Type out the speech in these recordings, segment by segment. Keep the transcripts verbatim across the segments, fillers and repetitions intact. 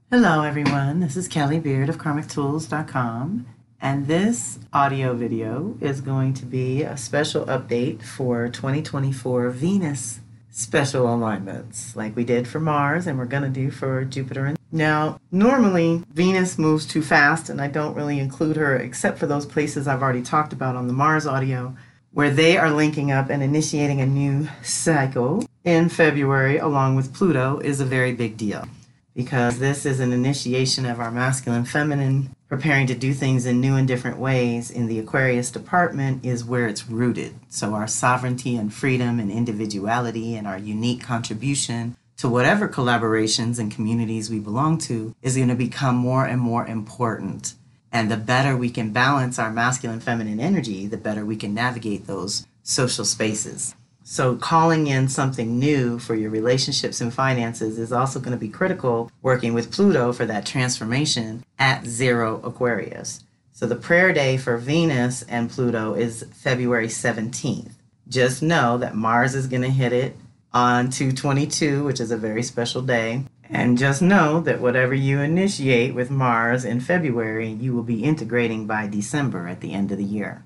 Hello, everyone. This is Kelly Beard of karmic tools dot com, and this audio video is going to be a special update for twenty twenty-four Venus special alignments, like we did for Mars and we're going to do for Jupiter. And now, normally Venus moves too fast, and I don't really include her except for those places I've already talked about on the Mars audio, where they are linking up and initiating a new cycle in February along with Pluto is a very big deal, because this is an initiation of our masculine feminine preparing to do things in new and different ways. In the Aquarius department is where it's rooted. So our sovereignty and freedom and individuality and our unique contribution to whatever collaborations and communities we belong to is going to become more and more important. And the better we can balance our masculine feminine energy, the better we can navigate those social spaces. So calling in something new for your relationships and finances is also going to be critical, working with Pluto for that transformation at zero Aquarius. So the prayer day for Venus and Pluto is February seventeenth. Just know that Mars is going to hit it on two twenty-two, which is a very special day. And just know that whatever you initiate with Mars in February, you will be integrating by December at the end of the year.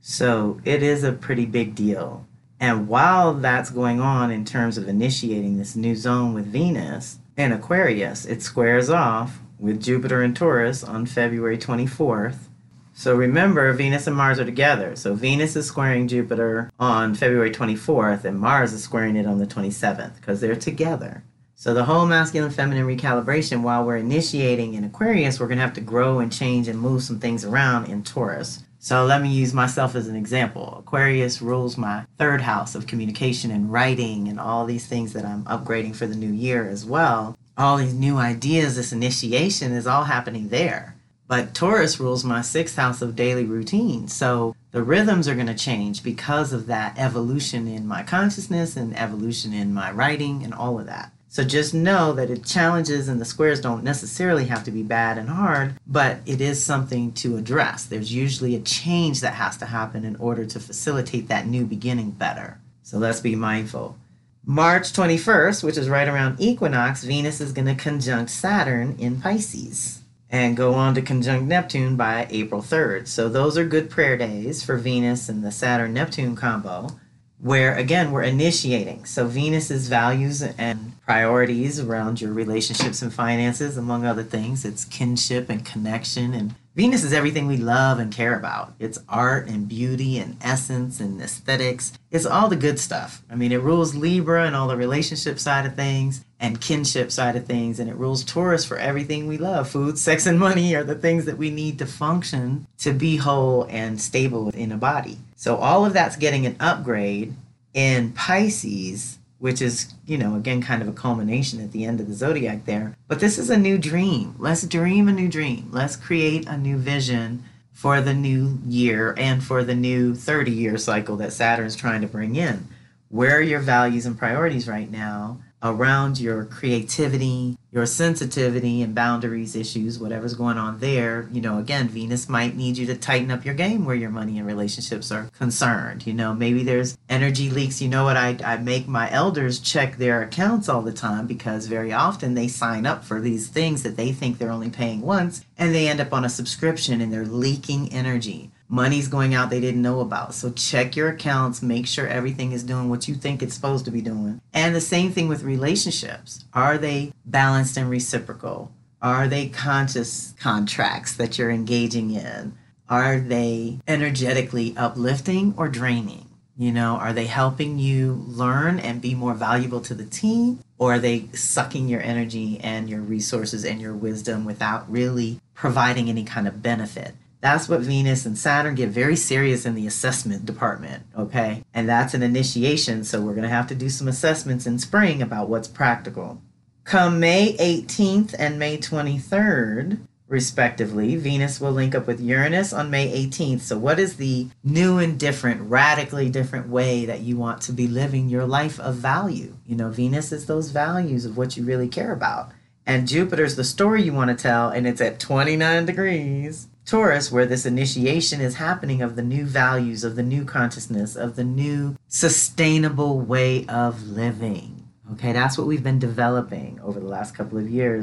So it is a pretty big deal. And while that's going on in terms of initiating this new zone with Venus in Aquarius, it squares off with Jupiter and Taurus on February twenty-fourth. So remember, Venus and Mars are together. So Venus is squaring Jupiter on February twenty-fourth, and Mars is squaring it on the twenty-seventh, because they're together. So the whole masculine feminine recalibration, while we're initiating in Aquarius, we're going to have to grow and change and move some things around in Taurus. So let me use myself as an example. Aquarius rules my third house of communication and writing and all these things that I'm upgrading for the new year as well. All these new ideas, this initiation is all happening there. But Taurus rules my sixth house of daily routine. So the rhythms are going to change because of that evolution in my consciousness and evolution in my writing and all of that. So just know that it challenges, and the squares don't necessarily have to be bad and hard, but it is something to address. There's usually a change that has to happen in order to facilitate that new beginning better. So let's be mindful. March twenty-first, which is right around equinox, Venus is going to conjunct Saturn in Pisces and go on to conjunct Neptune by April third. So those are good prayer days for Venus and the Saturn-Neptune combo, where again we're initiating. So Venus's values and priorities around your relationships and finances, among other things, it's kinship and connection. And Venus is everything we love and care about. It's art and beauty and essence and aesthetics. It's all the good stuff. I mean, it rules Libra and all the relationship side of things and kinship side of things, and it rules Taurus for everything we love. Food, sex, and money are the things that we need to function to be whole and stable in a body. So all of that's getting an upgrade in Pisces, which is, you know, again, kind of a culmination at the end of the zodiac there. But this is a new dream. Let's dream a new dream. Let's create a new vision for the new year and for the new thirty-year cycle that Saturn's trying to bring in. Where are your values and priorities right now around your creativity, your sensitivity and boundaries issues, whatever's going on there? You know, again, Venus might need you to tighten up your game where your money and relationships are concerned. You know, maybe there's energy leaks. You know what, I, I make my elders check their accounts all the time, because very often they sign up for these things that they think they're only paying once, and they end up on a subscription and they're leaking energy. Money's going out they didn't know about. So check your accounts, make sure everything is doing what you think it's supposed to be doing. And the same thing with relationships. Are they balanced and reciprocal? Are they conscious contracts that you're engaging in? Are they energetically uplifting or draining? You know, are they helping you learn and be more valuable to the team? Or are they sucking your energy and your resources and your wisdom without really providing any kind of benefit? That's what Venus and Saturn get very serious in the assessment department, okay? And that's an initiation, so we're going to have to do some assessments in spring about what's practical. Come May eighteenth and May twenty-third, respectively, Venus will link up with Uranus on May eighteenth. So what is the new and different, radically different way that you want to be living your life of value? You know, Venus is those values of what you really care about. And Jupiter's the story you want to tell, and it's at twenty-nine degrees. Taurus, where this initiation is happening of the new values, of the new consciousness, of the new sustainable way of living. Okay, that's what we've been developing over the last couple of years.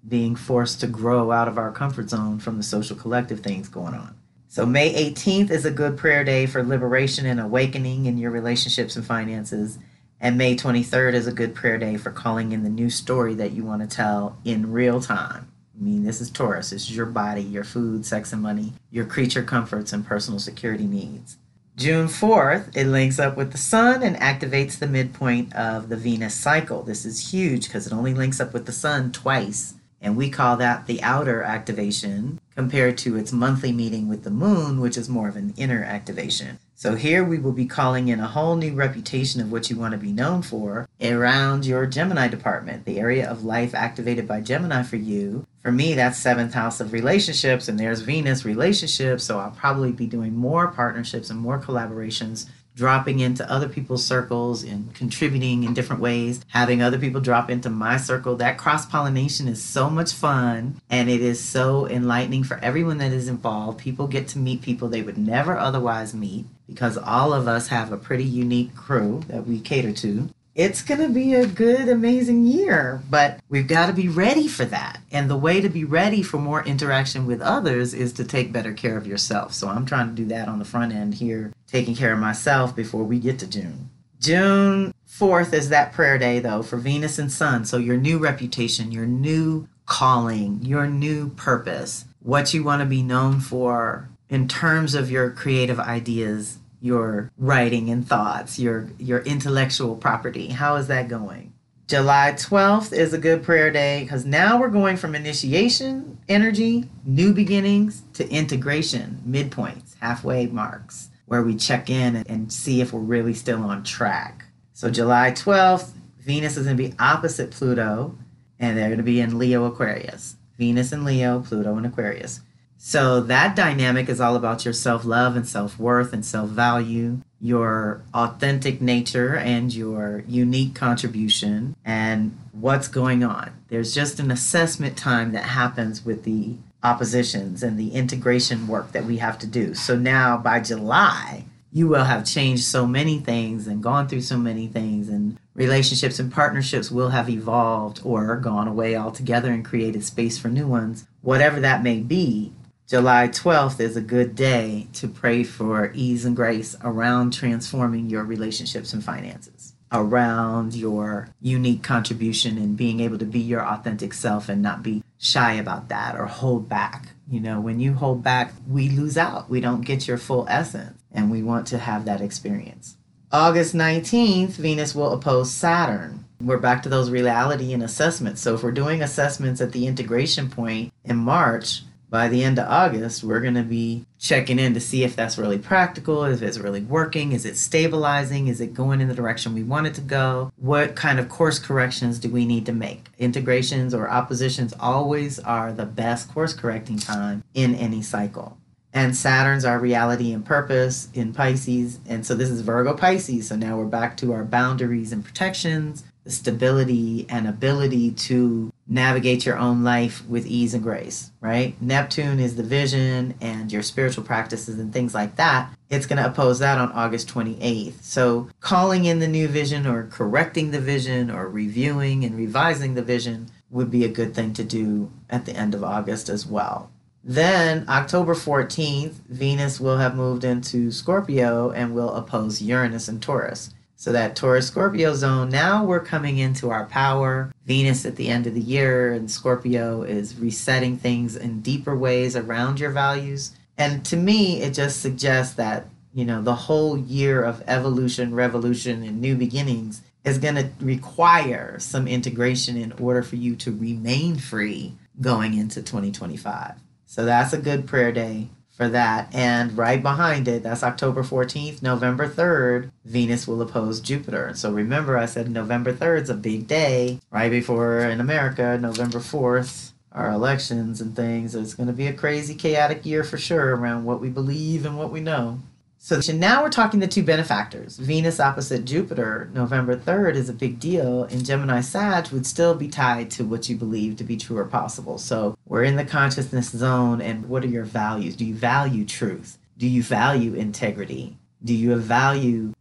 being forced to grow out of our comfort zone from the social collective things going on. So May eighteenth is a good prayer day for liberation and awakening in your relationships and finances. And May twenty-third is a good prayer day for calling in the new story that you want to tell in real time. I mean, this is Taurus. This is your body, your food, sex and money, your creature comforts and personal security needs. June fourth, it links up with the sun and activates the midpoint of the Venus cycle. This is huge because it only links up with the sun twice. And we call that the outer activation compared to its monthly meeting with the moon, which is more of an inner activation. So here we will be calling in a whole new reputation of what you want to be known for around your Gemini department, the area of life activated by Gemini for you. For me, that's seventh house of relationships, and there's Venus relationships. So I'll probably be doing more partnerships and more collaborations, dropping into other people's circles and contributing in different ways, having other people drop into my circle. That cross-pollination is so much fun, and it is so enlightening for everyone that is involved. People get to meet people they would never otherwise meet because all of us have a pretty unique crew that we cater to. It's going to be a good, amazing year, but we've got to be ready for that. And the way to be ready for more interaction with others is to take better care of yourself. So I'm trying to do that on the front end here, taking care of myself before we get to June. June fourth is that prayer day, though, for Venus and Sun. So your new reputation, your new calling, your new purpose, what you want to be known for in terms of your creative ideas, your writing and thoughts, your your intellectual property. How is that going? July twelfth is a good prayer day because now we're going from initiation energy, new beginnings, to integration, midpoints, halfway marks, where we check in and see if we're really still on track. So July twelfth, Venus is going to be opposite Pluto, and they're going to be in Leo Aquarius. Venus in Leo, Pluto in Aquarius. So that dynamic is all about your self-love and self-worth and self-value, your authentic nature and your unique contribution and what's going on. There's just an assessment time that happens with the oppositions and the integration work that we have to do. So now by July, you will have changed so many things and gone through so many things, and relationships and partnerships will have evolved or gone away altogether and created space for new ones. Whatever that may be, July twelfth is a good day to pray for ease and grace around transforming your relationships and finances, around your unique contribution and being able to be your authentic self and not be shy about that or hold back. You know, when you hold back, we lose out. We don't get your full essence, and we want to have that experience. August nineteenth, Venus will oppose Saturn. We're back to those reality and assessments. So if we're doing assessments at the integration point in March, by the end of August, we're going to be checking in to see if that's really practical, if it's really working, is it stabilizing, is it going in the direction we want it to go, what kind of course corrections do we need to make. Integrations or oppositions always are the best course correcting time in any cycle. And Saturn's our reality and purpose in Pisces, and so this is Virgo Pisces, so now we're back to our boundaries and protections, the stability and ability to navigate your own life with ease and grace, right? Neptune is the vision and your spiritual practices and things like that. It's going to oppose that on August twenty-eighth. So calling in the new vision or correcting the vision or reviewing and revising the vision would be a good thing to do at the end of August as well. Then October fourteenth, Venus will have moved into Scorpio and will oppose Uranus and Taurus. So that Taurus-Scorpio zone, now we're coming into our power. Venus at the end of the year and Scorpio is resetting things in deeper ways around your values. And to me, it just suggests that, you know, the whole year of evolution, revolution, and new beginnings is going to require some integration in order for you to remain free going into twenty twenty-five. So that's a good prayer day for that. And right behind it, that's October fourteenth, November third, Venus will oppose Jupiter. So remember, I said November third is a big day. Right before, in America, November fourth, our elections and things. It's going to be a crazy, chaotic year for sure around what we believe and what we know. So now we're talking the two benefactors. Venus opposite Jupiter, November third is a big deal, and Gemini Sag would still be tied to what you believe to be true or possible. So we're in the consciousness zone, and what are your values? Do you value truth? Do you value integrity? Do you value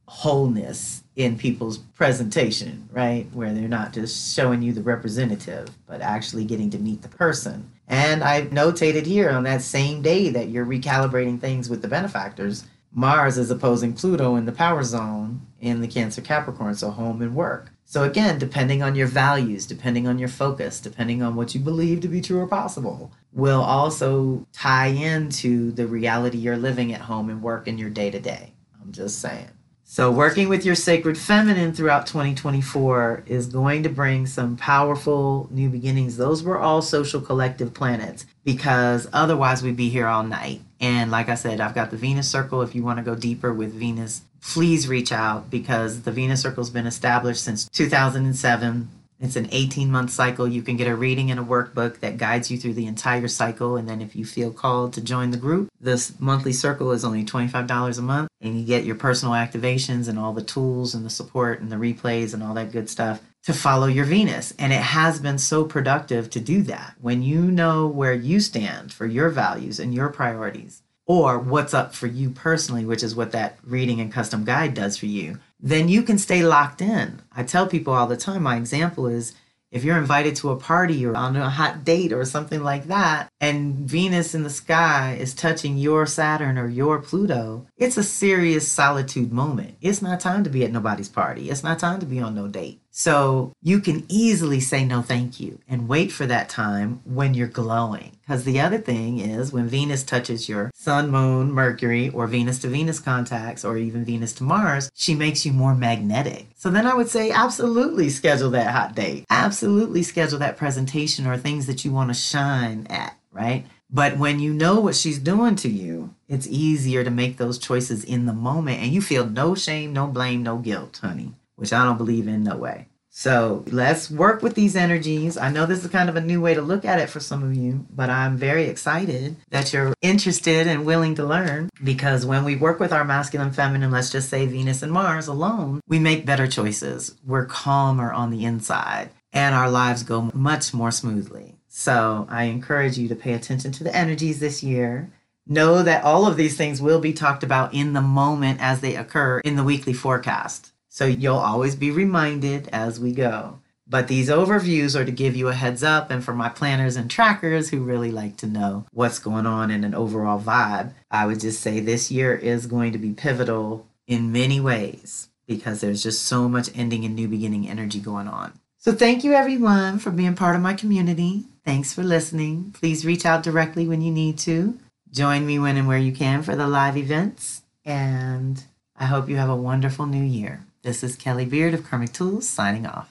wholeness in people's presentation, right? Where they're not just showing you the representative, but actually getting to meet the person. And I've notated here on that same day that you're recalibrating things with the benefactors, Mars is opposing Pluto in the power zone in the Cancer Capricorn, so home and work. So again, depending on your values, depending on your focus, depending on what you believe to be true or possible, will also tie into the reality you're living at home and work in your day-to-day. I'm just saying. So working with your sacred feminine throughout twenty twenty-four is going to bring some powerful new beginnings. Those were all social collective planets, because otherwise we'd be here all night. And like I said, I've got the Venus Circle. If you want to go deeper with Venus, please reach out, because the Venus Circle has been established since two thousand seven. It's an eighteen-month cycle. You can get a reading and a workbook that guides you through the entire cycle. And then if you feel called to join the group, this monthly circle is only twenty-five dollars a month. And you get your personal activations and all the tools and the support and the replays and all that good stuff to follow your Venus. And it has been so productive to do that. When you know where you stand for your values and your priorities, or what's up for you personally, which is what that reading and custom guide does for you, then you can stay locked in. I tell people all the time, my example is, if you're invited to a party or on a hot date or something like that, and Venus in the sky is touching your Saturn or your Pluto, it's a serious solitude moment. It's not time to be at nobody's party. It's not time to be on no date. So you can easily say no thank you and wait for that time when you're glowing. Because the other thing is, when Venus touches your Sun, Moon, Mercury, or Venus to Venus contacts, or even Venus to Mars, she makes you more magnetic. So then I would say absolutely schedule that hot date. Absolutely schedule that presentation or things that you want to shine at, right? But when you know what she's doing to you, it's easier to make those choices in the moment, and you feel no shame, no blame, no guilt, honey, which I don't believe in no way. So let's work with these energies. I know this is kind of a new way to look at it for some of you, but I'm very excited that you're interested and willing to learn, because when we work with our masculine, feminine, let's just say Venus and Mars alone, we make better choices. We're calmer on the inside, and our lives go much more smoothly. So I encourage you to pay attention to the energies this year. Know that all of these things will be talked about in the moment as they occur in the weekly forecast. So you'll always be reminded as we go. But these overviews are to give you a heads up, and for my planners and trackers who really like to know what's going on in an overall vibe, I would just say this year is going to be pivotal in many ways, because there's just so much ending and new beginning energy going on. So thank you everyone for being part of my community. Thanks for listening. Please reach out directly when you need to. Join me when and where you can for the live events. And I hope you have a wonderful new year. This is Kelly Beard of Karmic Tools signing off.